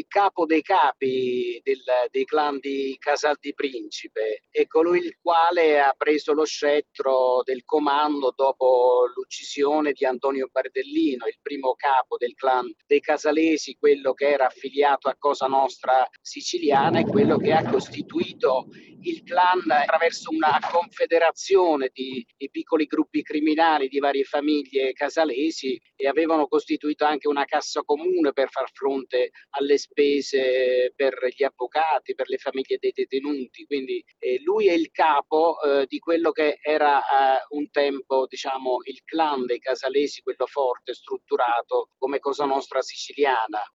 capo dei capi dei clan di Casal di Principe, è colui il quale ha preso lo scettro del comando dopo l'uccisione di Antonio Bardellino, il primo capo del clan dei Casalesi, quello che era affiliato a Cosa Nostra siciliana e quello che ha costituito il clan attraverso una confederazione di piccoli gruppi criminali di varie famiglie casalesi, e avevano costituito anche una cassa comune per far fronte alle spese per gli avvocati, per le famiglie dei detenuti. Quindi lui è il capo di quello che era un tempo, diciamo, il clan dei Casalesi, quello forte, strutturato come Cosa Nostra siciliana.